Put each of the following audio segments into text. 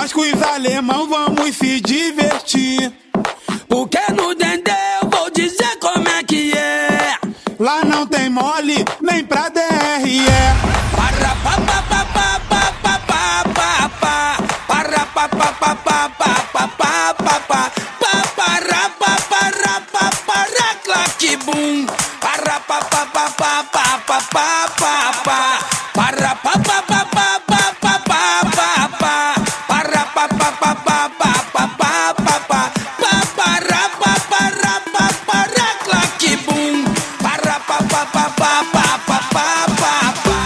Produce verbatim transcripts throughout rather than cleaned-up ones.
Nós com os alemão vamos se divertir. Porque no Dendê eu vou dizer como é que é. Lá não tem mole, nem pra D R E. Para pa pa pa pa pa pa pa pa pa. Para pa pa pa pa pa pa pa pa pa. Pa para pa para pa para claque bum. Para pa pa pa pa pa pa pa pa pa. Para pa pa pa pa pa pa pa pa pa. Para pa pa pa pa pa pa pa pa pa. Pa para pa para pa para claque bum. Para pa pa pa pa pa pa pa pa pa.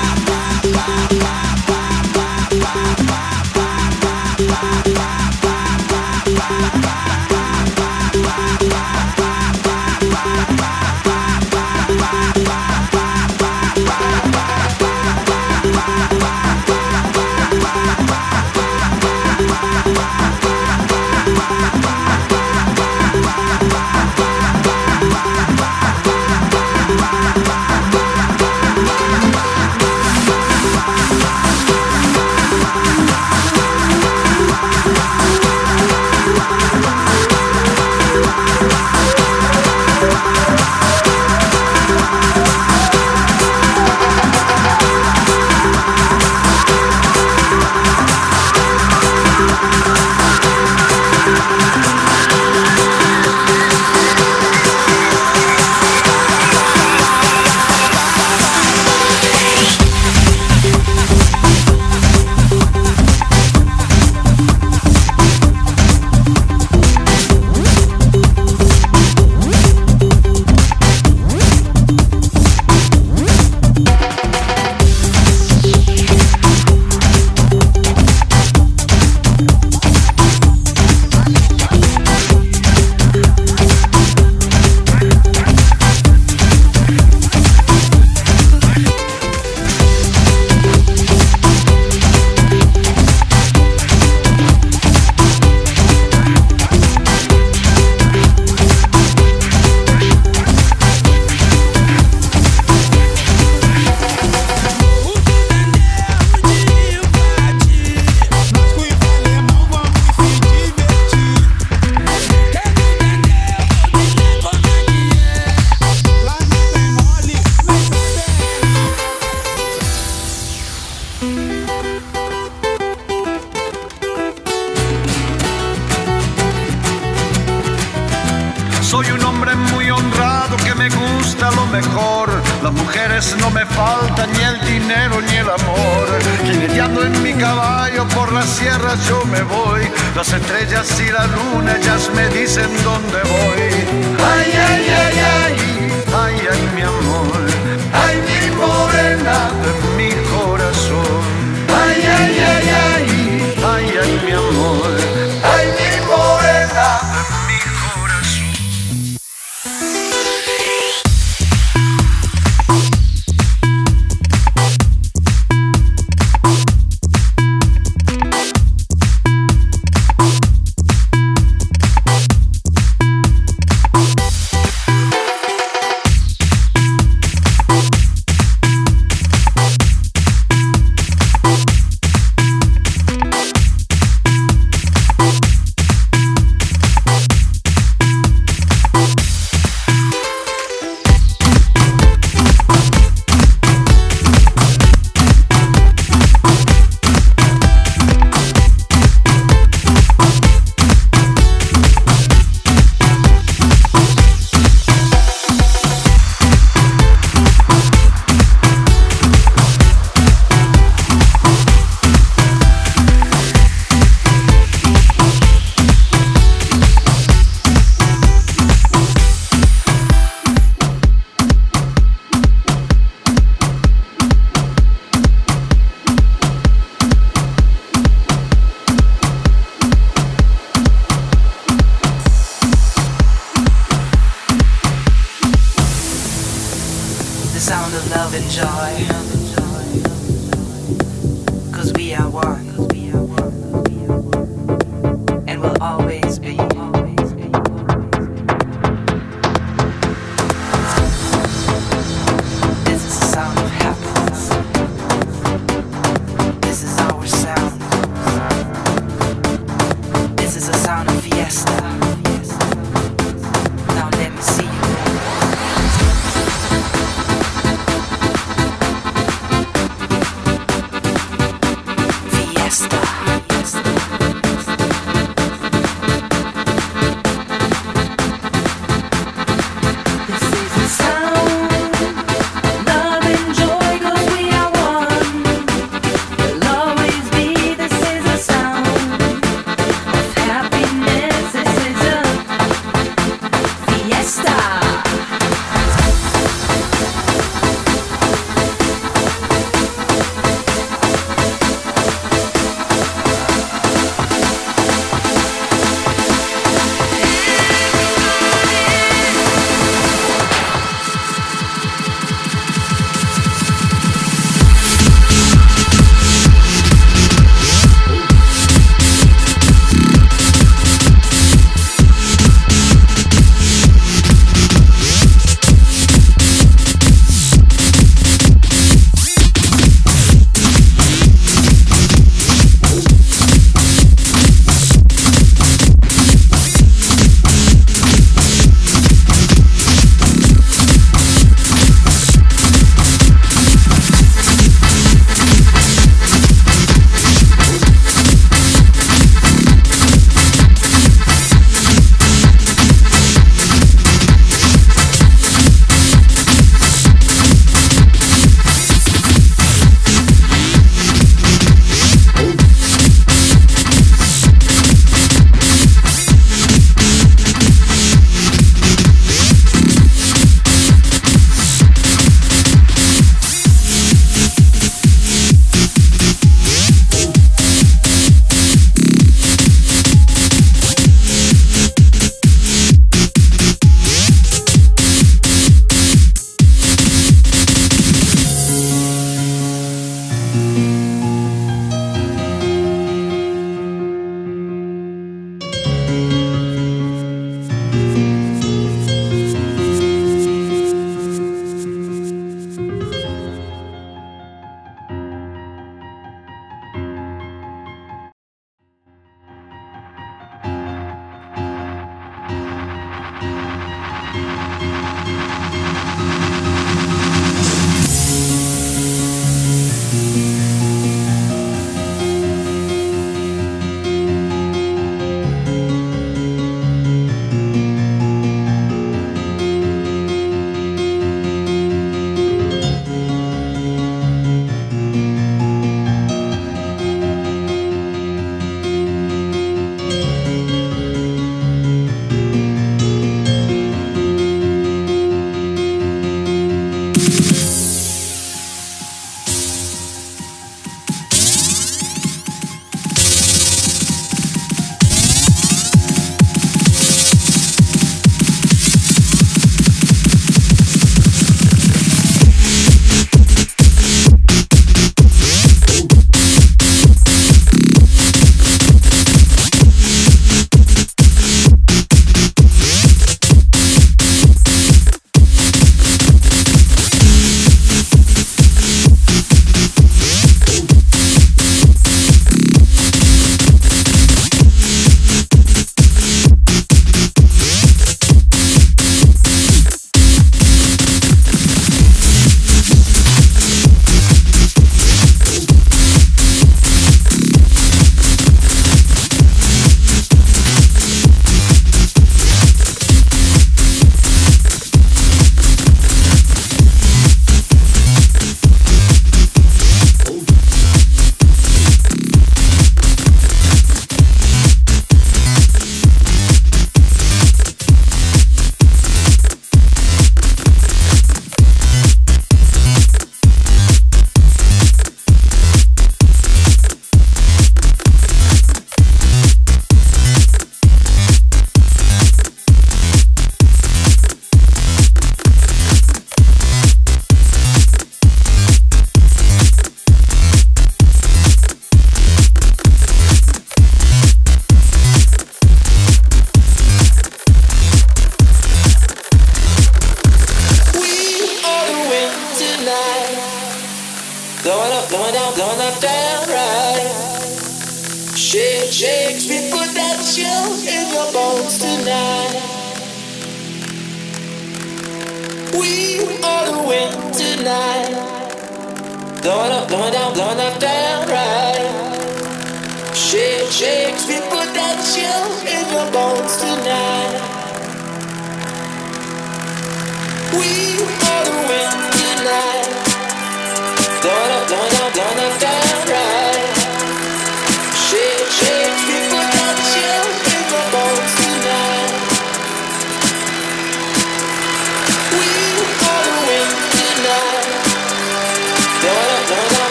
Soy un hombre muy honrado que me gusta lo mejor. Las mujeres no me faltan, ni el dinero ni el amor. Jineteando en mi caballo por las sierras yo me voy. Las estrellas y la luna ellas me dicen dónde voy. Ay, ay, ay, ay, ay, ay, mi amor. Ay, mi morena de mi corazón. Ay, ay, ay, ay, ay, ay, mi amor. Ay, mi morena de mi corazón.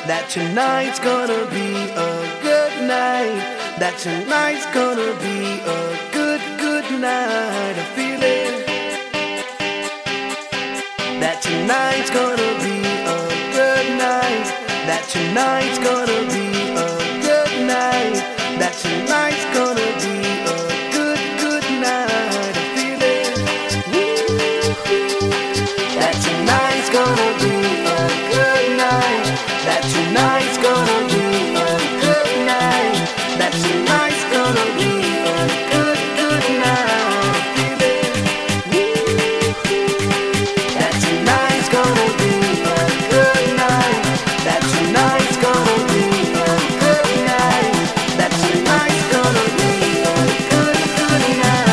that tonight's gonna be a good night, that tonight's gonna be a good, good night. I feel it, that tonight's gonna be a good night, that tonight's gonna be a good night, that tonight's gonna be a good, good night. I feel it, that tonight's gonna be a good night, that tonight's gonna be a good night, that tonight's gonna be a good, good night. I feel it, that tonight's gonna be a good night, that tonight's gonna be a good night, that tonight's gonna be a good, good night.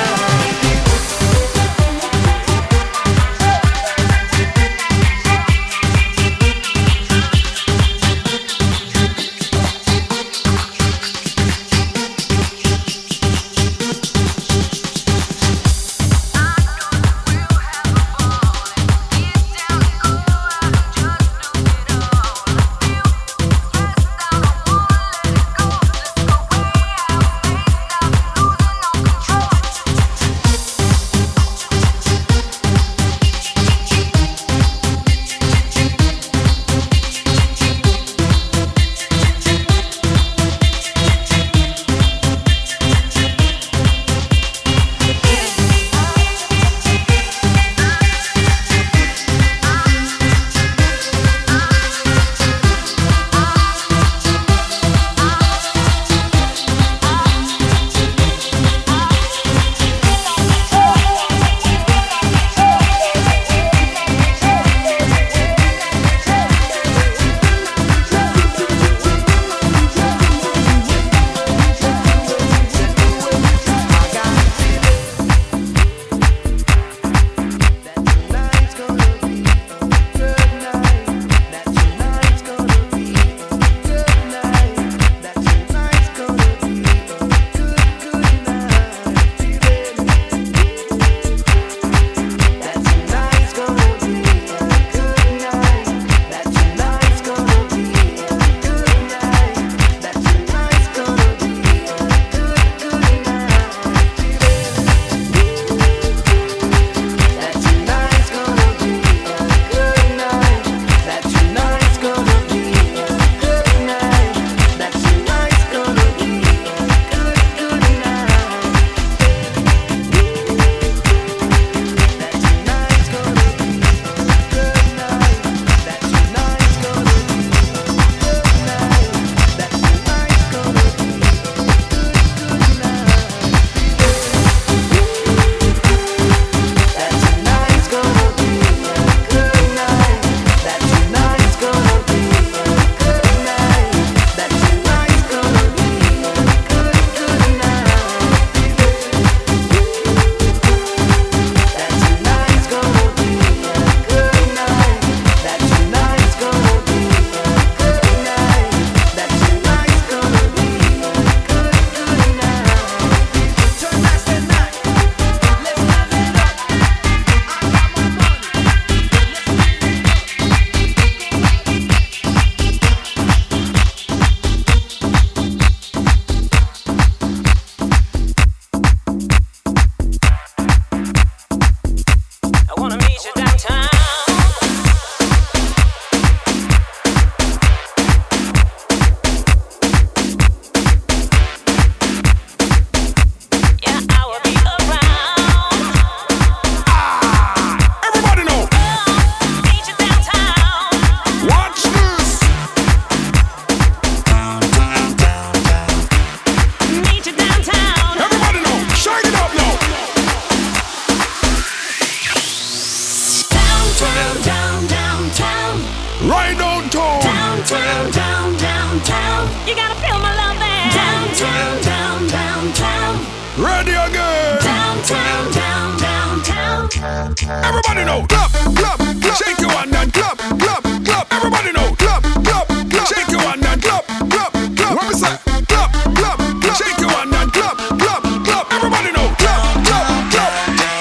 Everybody know, clap, clap, clap. Shake your hand and clap, clap, clap. Everybody know, clap, clap, clap. Shake your hand and clap, clap, clap. What we say? Clap, clap, clap. Shake your hand and clap, clap, clap. Everybody know, clap, clap, clap.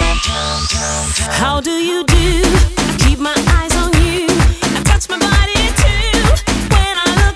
How do you do? I keep my eyes on you. I touch my body too. When I look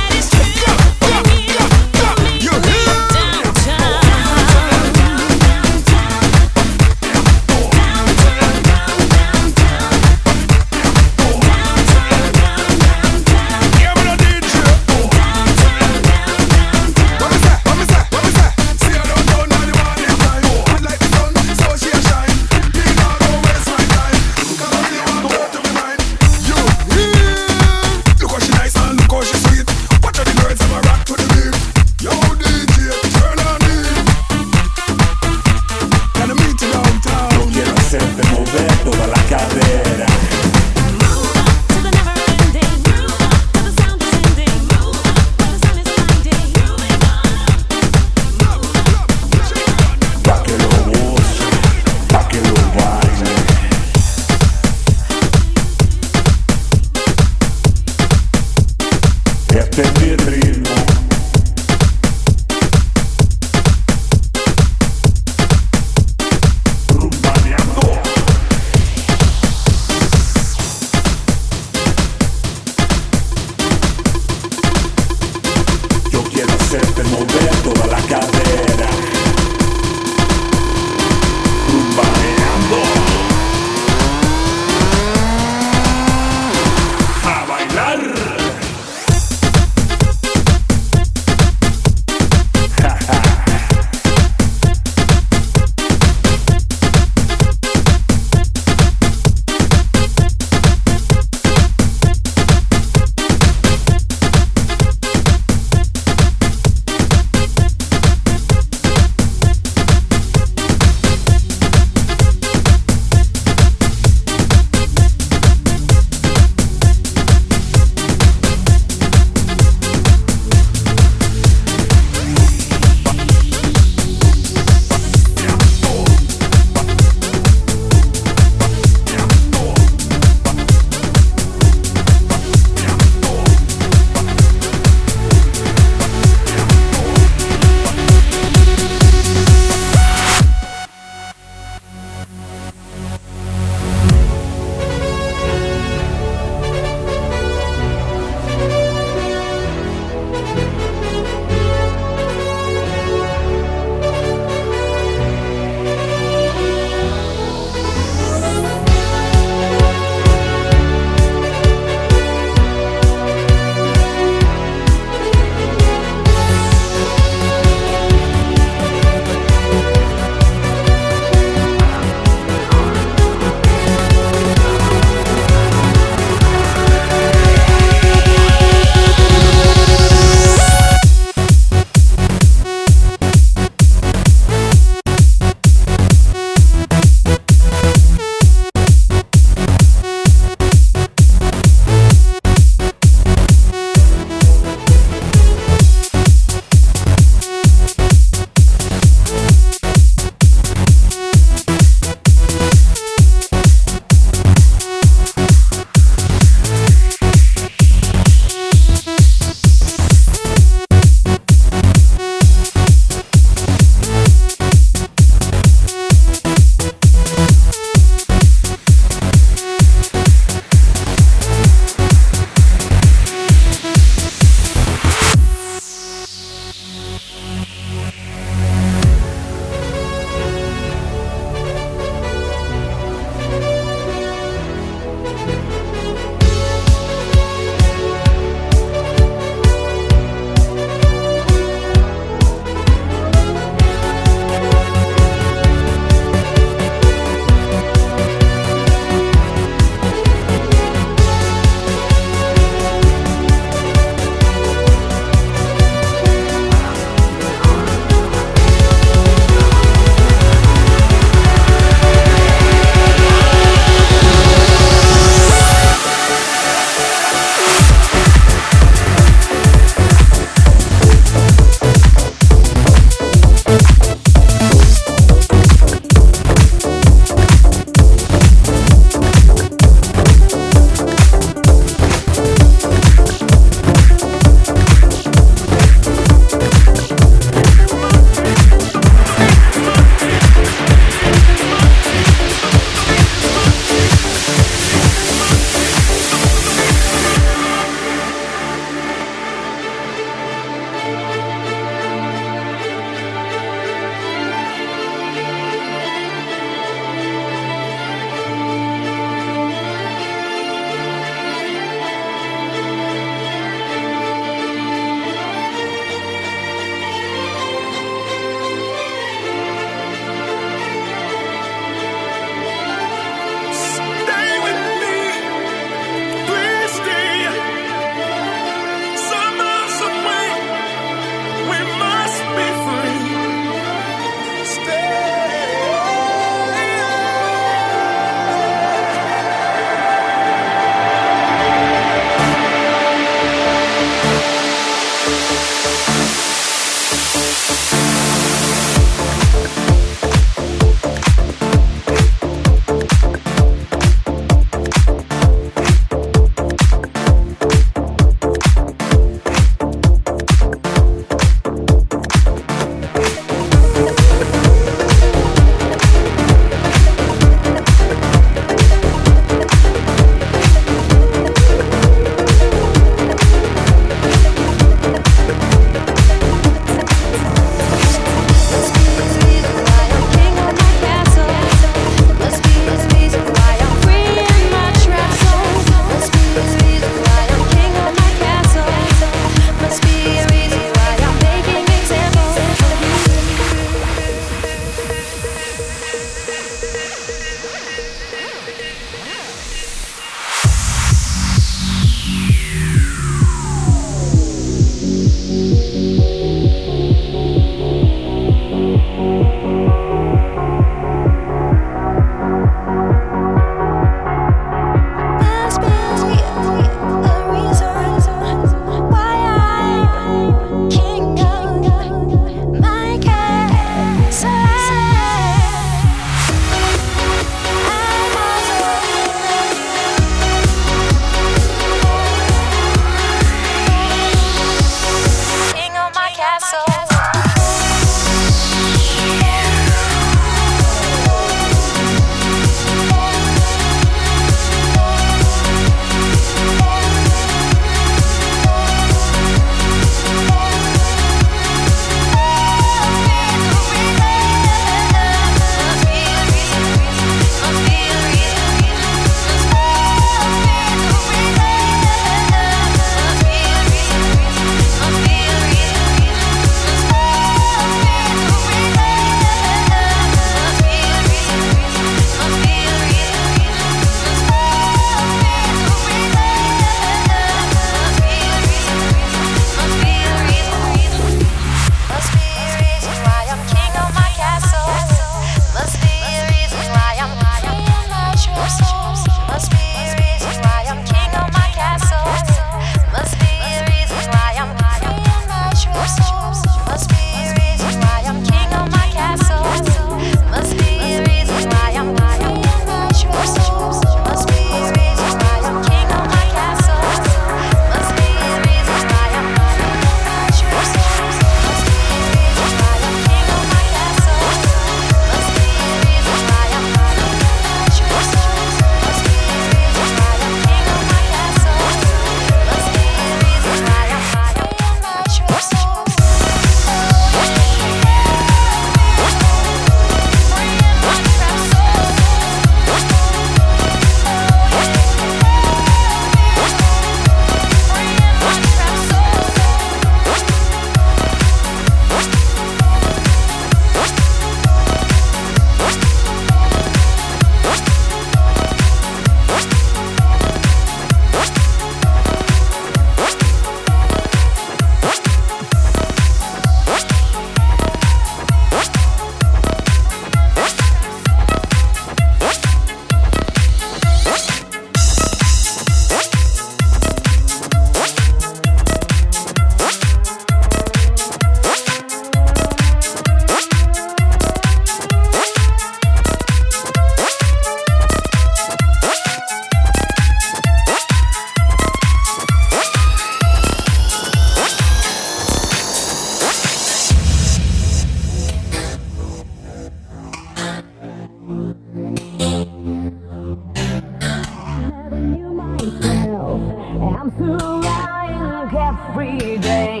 I'm surviving every day.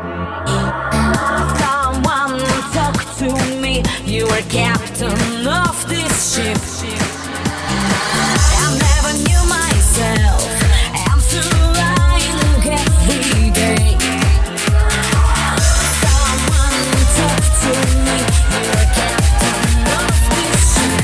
Someone talk to me. You are captain of this ship. I never knew myself. I'm surviving every day. Someone talk to me. You are captain of this ship.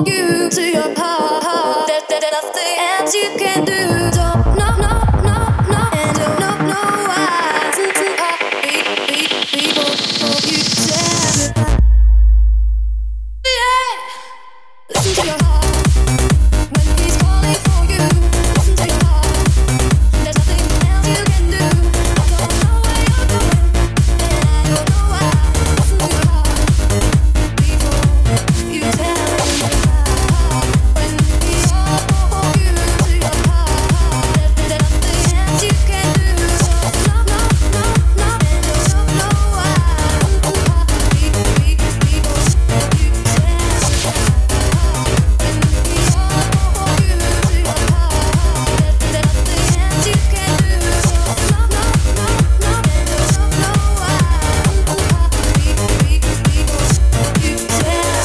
you to your heart. There, there, there's nothing else you can do. Don't no no no no and don't no no why. To to heartbeat beat beat before you tell me. Yeah, listen to your heart when he's calling for you. Listen to your heart. There's nothing else you can do. I don't know where you're going, and I don't know why. Listen to your heart before you tell me. When he's calling for you to your heart, there's nothing else you can do. No, no, no, no, and don't know why. Heartbeat, beat, beat, before you tell me. When he's calling for you to your heart, there's nothing else you can do. No, no, no, no, and don't know why. Heartbeat, beat, beat, before you tell me.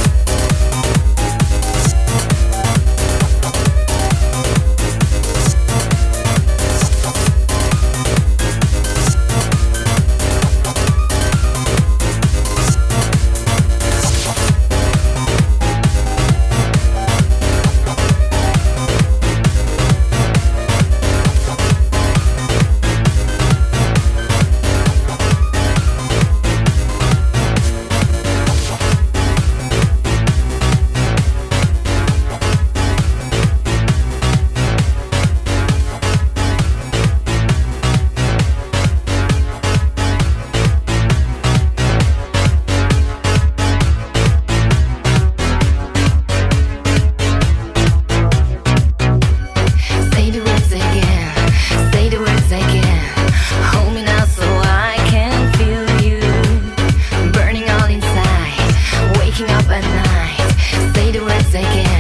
Say the words again, say the words again. Hold me now so I can feel you. Burning all inside, waking up at night. Say the words again.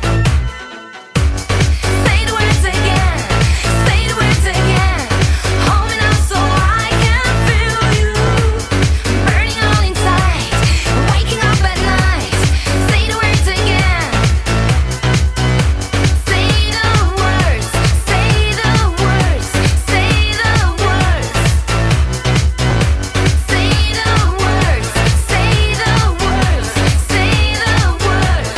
Say the words again, say the words again. Hold me now so I can feel you. Burning all inside, waking up at night. Say the words again. Say the words, say the words, say the words. Say the words, say the words, say the words.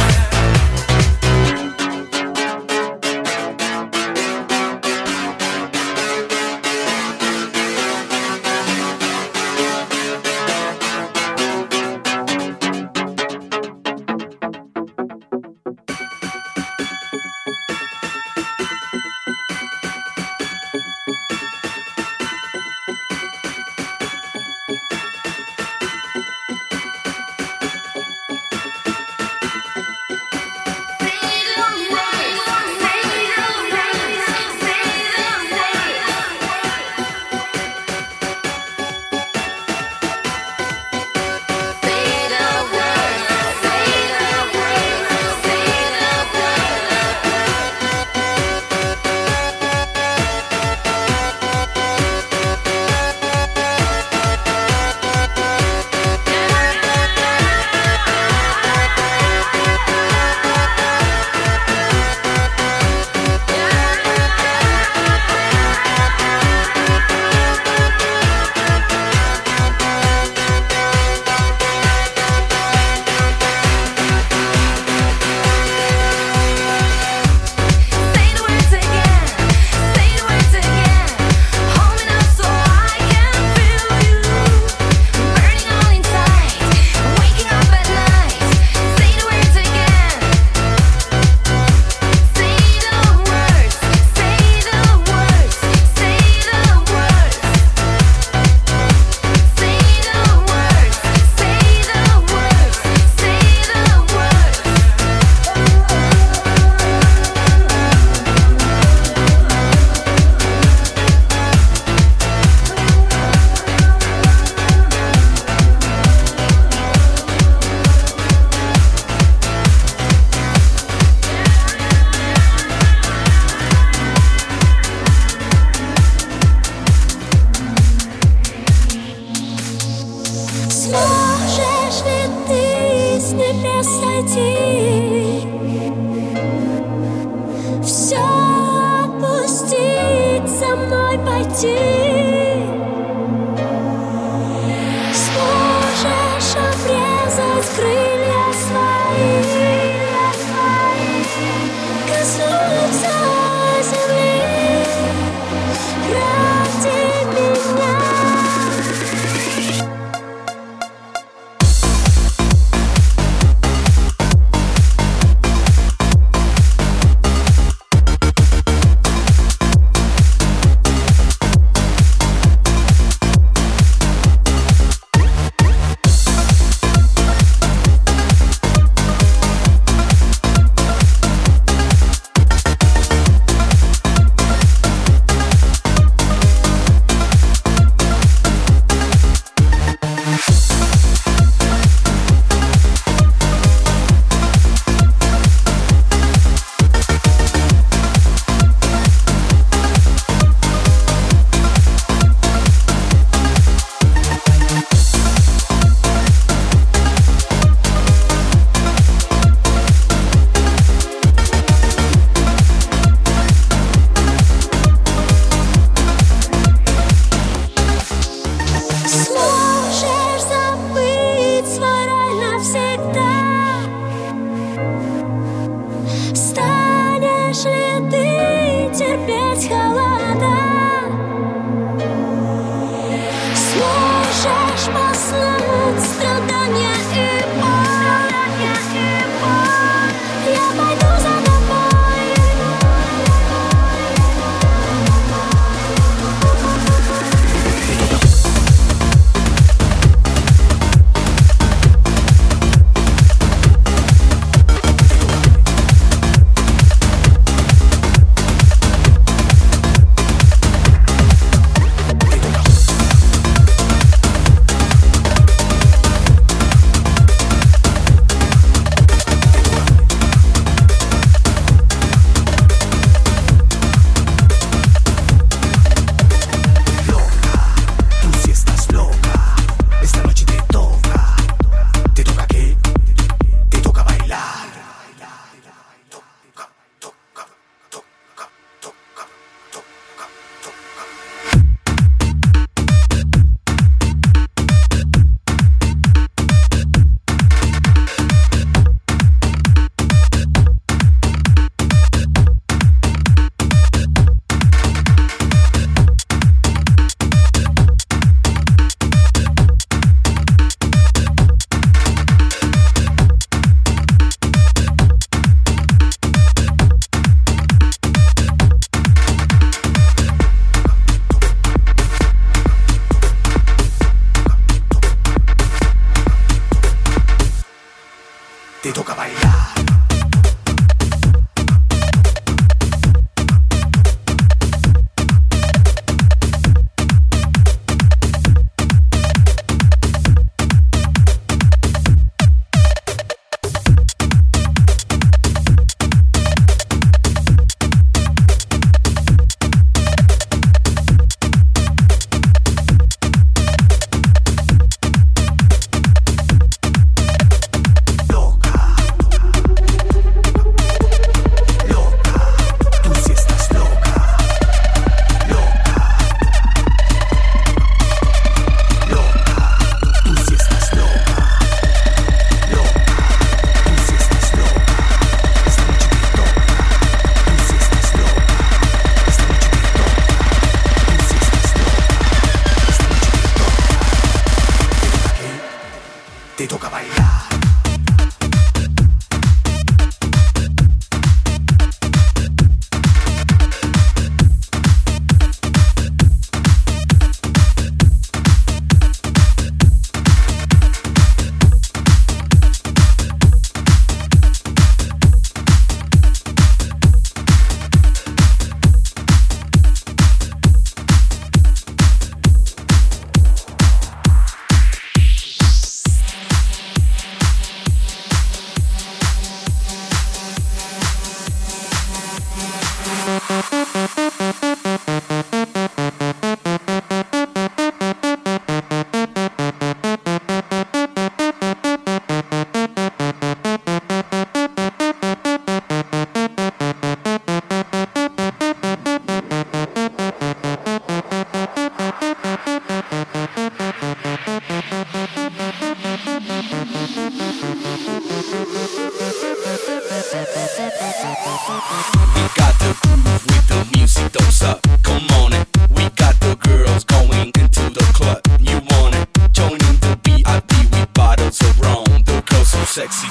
Say the words again, say the words again. Hold me now so I can feel you. Burning all inside, waking up at night. Say the words again. Say the words, say the words, say the words. Say the words, say the words, say the words. Сможешь ли ты с небес сойти? Все опустить, за мной пойти? Сможешь обрезать крылья свои?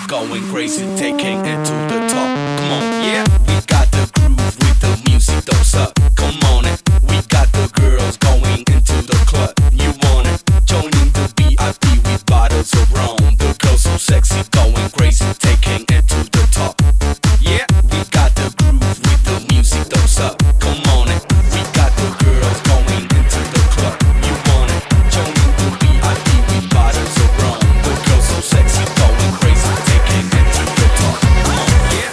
going crazy, taking it to the top. Come on, yeah. We got the groove with the music, those up. Come on it. We got the girls going into the club. You want it? Joining the V I P with bottles of rum. The girls so sexy, going crazy, taking it to the top. Yeah, we got the groove with the music, those up. Come on it. We got the girls going into the club. You want it? Joining the V I P with bottles of rum. The girls so sexy, going crazy, taking it to the top. Come on, yeah.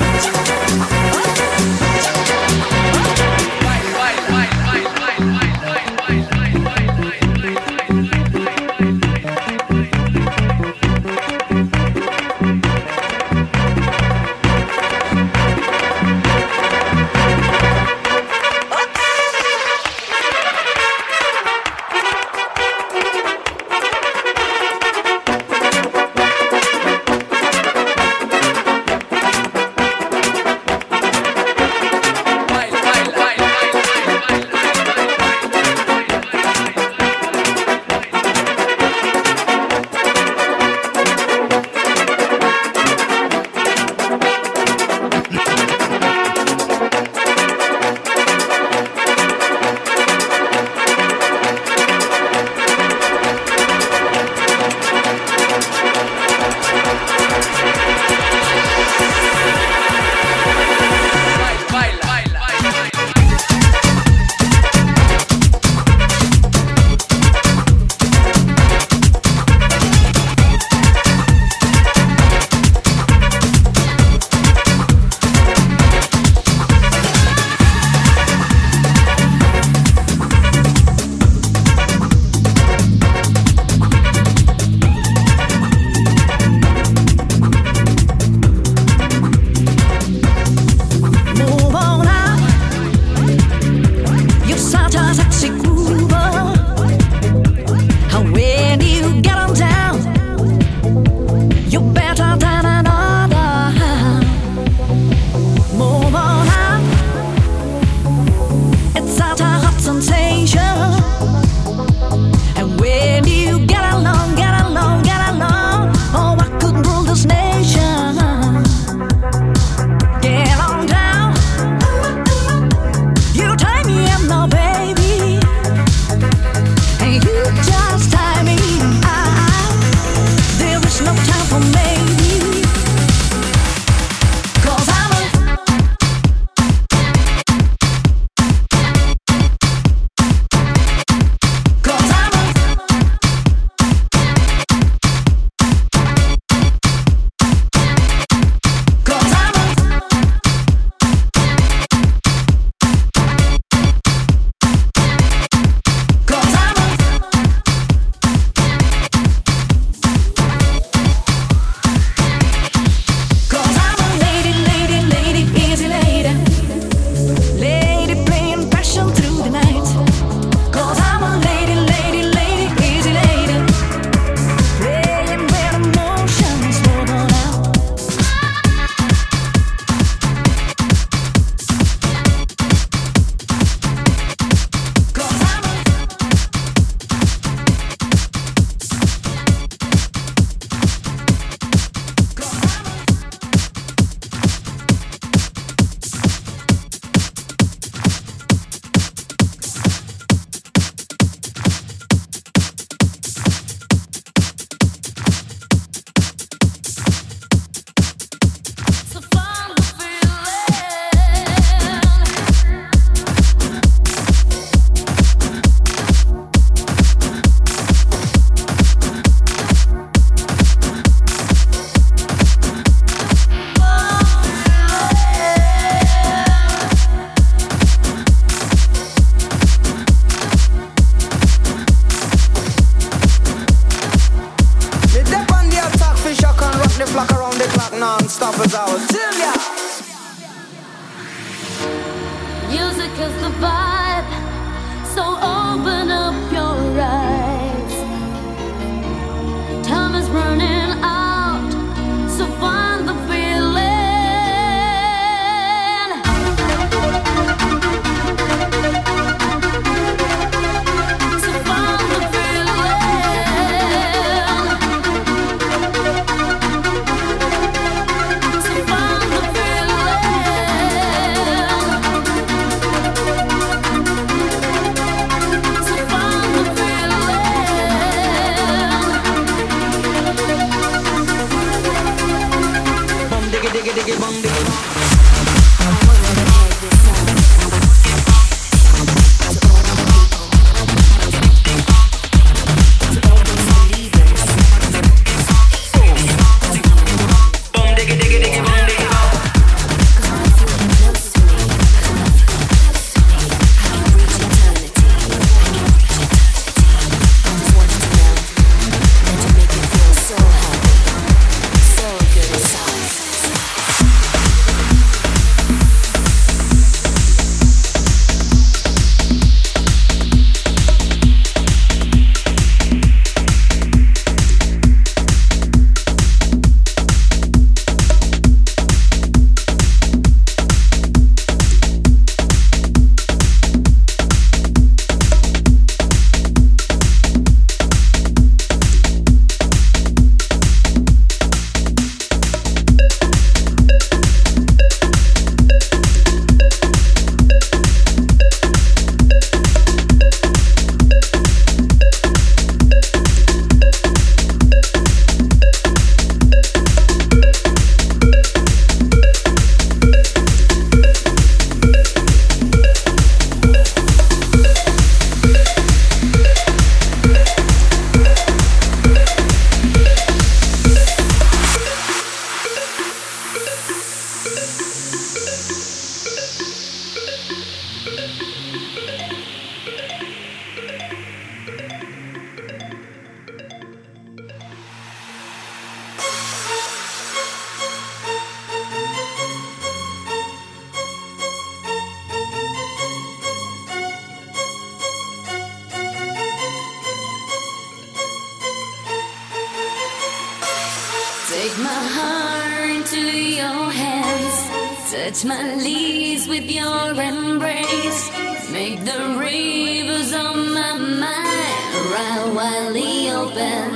Take my heart into your hands, touch my leaves with your embrace, make the rivers on my mind ride wildly open.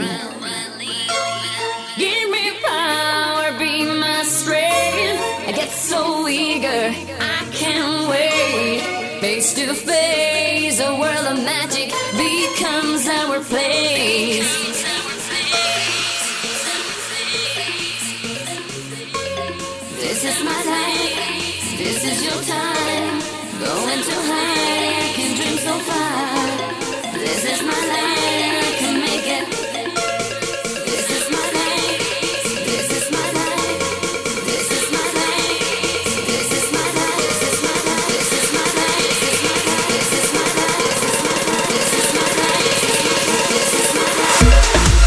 Give me power, be my strength. I get so eager, I can't wait. Face to face, a world of magic becomes our place. This is my life, this is your time. Going too high, I can dream so far. This is my life, I can make it. This is my life, this is my life. This is my life, this is my life. This is my life, this is my life. This is my life, this is my life. This is my life.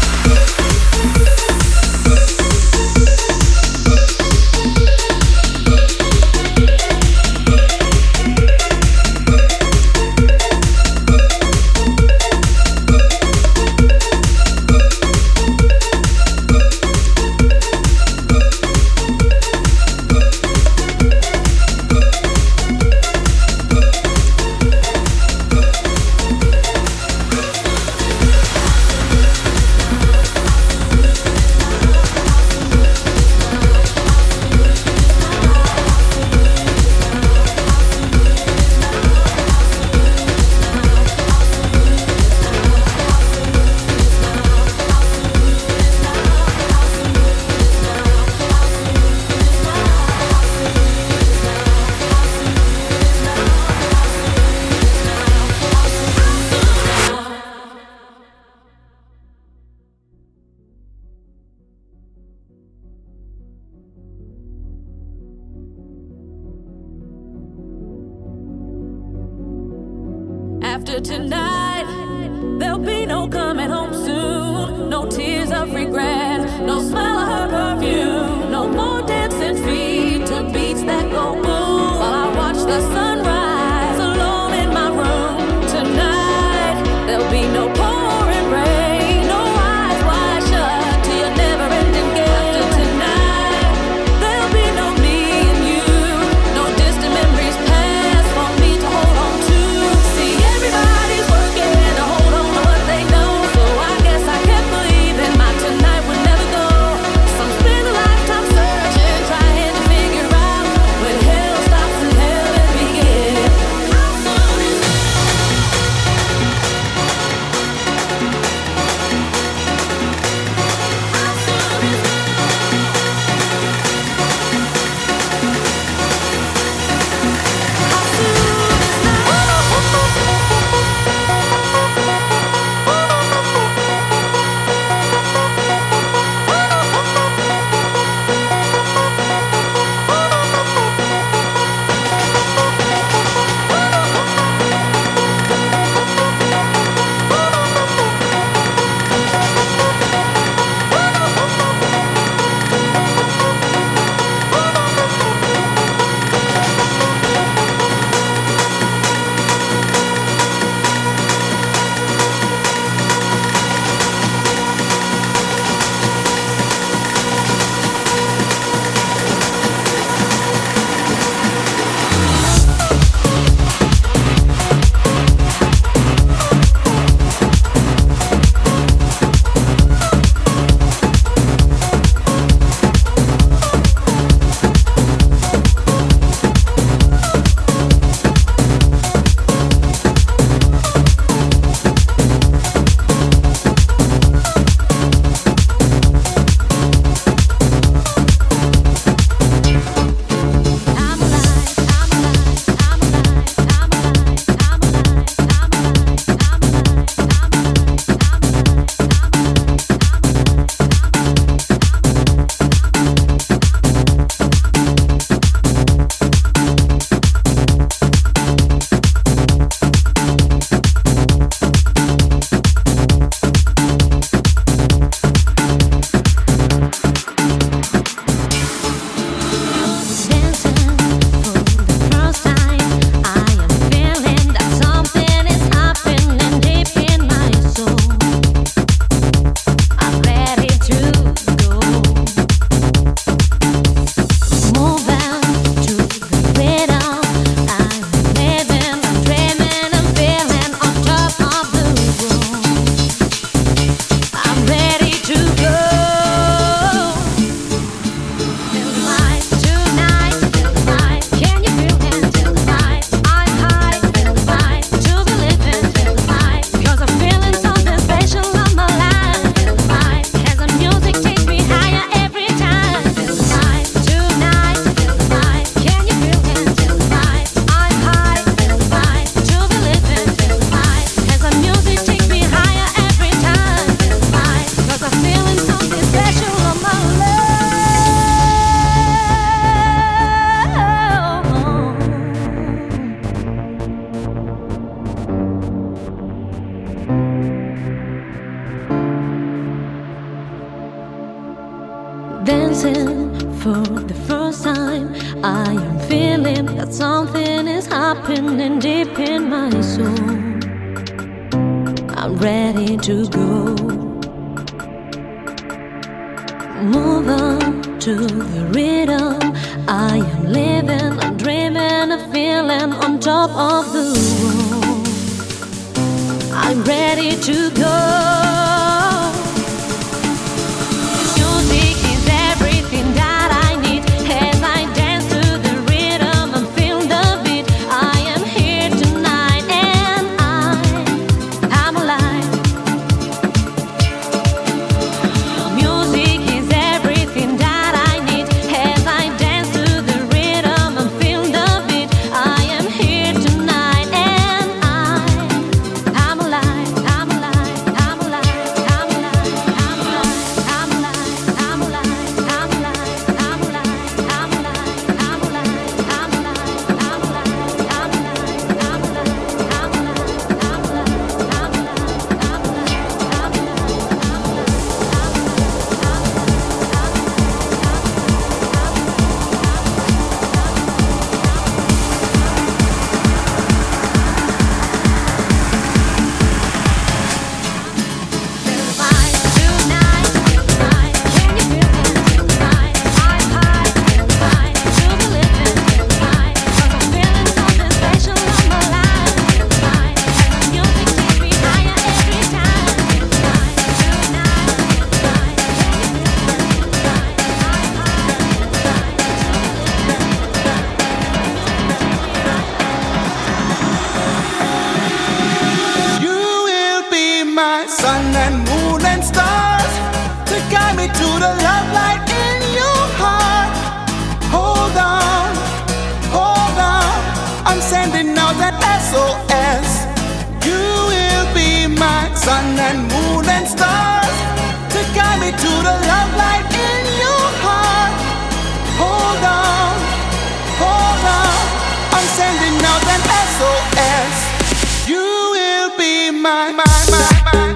After tonight, there'll be no coming home soon. No tears of regret, no smell of her perfume. No more dancing feet to beats that go boom. While I watch the sunrise alone in my room. Tonight, there'll be no pouring rain. No eyes wide shut to your never-ending game. After tonight, there'll be no me and you. No distant memories pass for me to hold on to. See, everybody's working to hold on to what they know. So I guess I kept believing my tonight would never go. Some spend a lifetime searching, trying to figure out when hell stops and heaven begins. rejoicing for the first time. I am feeling that something is happening deep in my soul. I'm ready to go. Move on to the rhythm. I am living, I'm dreaming, a feeling on top of the world. I'm ready to go. Music is everything that I need. As I dance to the rhythm and feel the beat, I am here tonight and I am alive. Music is everything that I need. As I dance to the rhythm and feel the beat, I am here tonight and I am alive. I'm alive. I'm alive. I'm alive. I'm alive. I'm alive. I'm alive. I'm alive. I'm alive. I'm alive. I'm alive. I'm alive. I'm alive. I'm alive. I'm sun and moon and stars to guide me to the love light in your heart. Hold on, hold on, I'm sending out that S O S. You will be my sun and moon and stars to guide me to the love light in your heart. Hold on, hold on, I'm sending out that S O S. You will be my, my, my, my, my.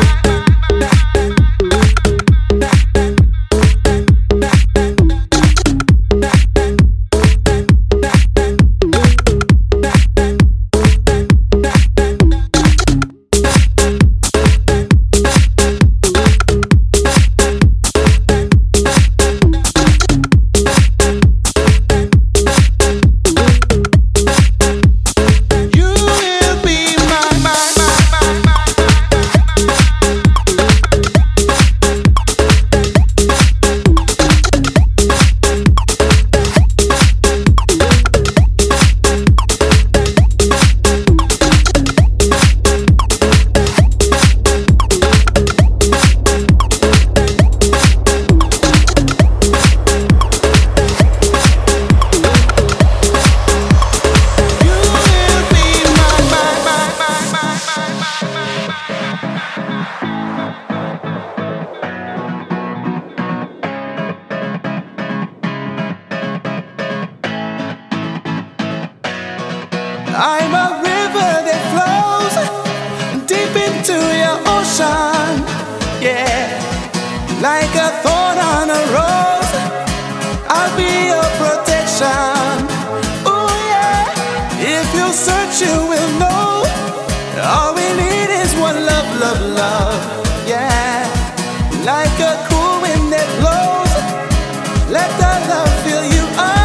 I'm a river that flows deep into your ocean, yeah. Like a thorn on a rose, I'll be your protection. Oh yeah, if you search you will know. All we need is one love, love, love, yeah. Like a cool wind that blows, let that love fill you up.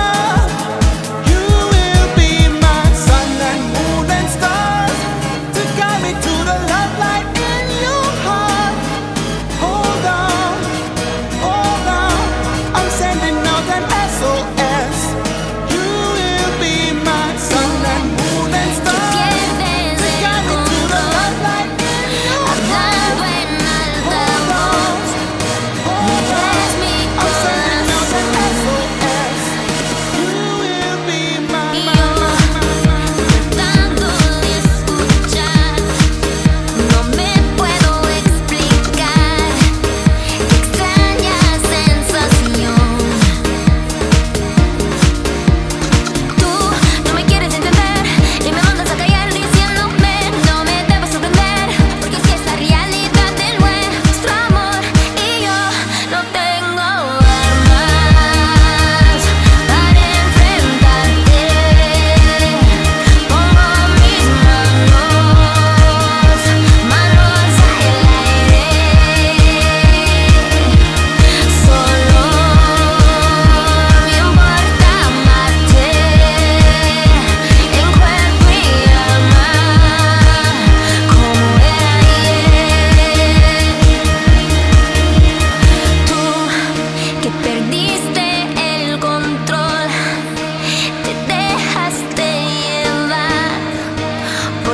Together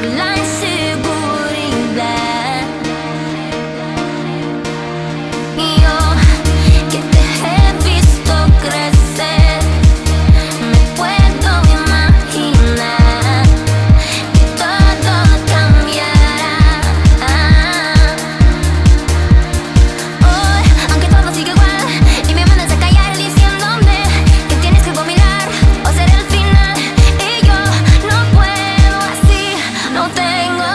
la inseguridad. Y yo que te he visto crecer, me puedo imaginar que todo cambiará. Hoy, aunque todo sigue igual y me mandas a callar diciéndome que tienes que dominar o ser el final, y yo no puedo así, no tengo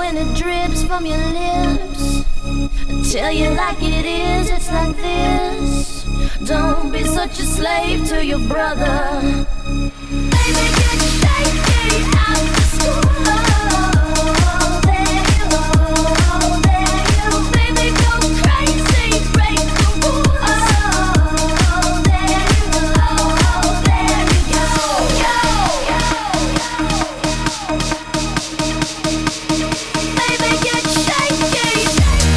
when it drips from your lips. Tell you like it is, it's like this. Don't be such a slave to your brother. Baby, get shaky out the school. Oh, there you go, oh, there you go. Baby, go crazy, break the rules. Oh, there you go, oh, there you go. Baby, get shaky.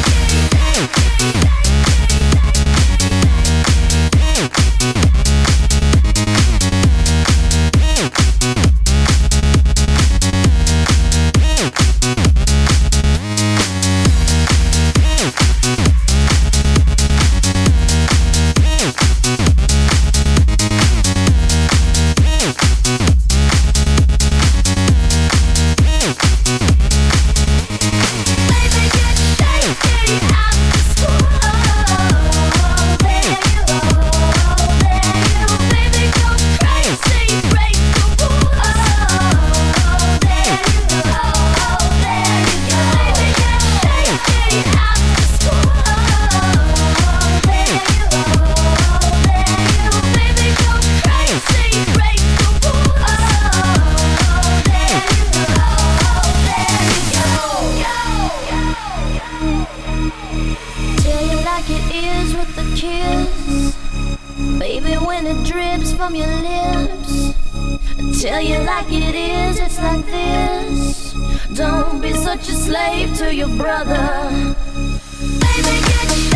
From your lips, tell you like it is, it's like this. Don't be such a slave to your brother. Baby, get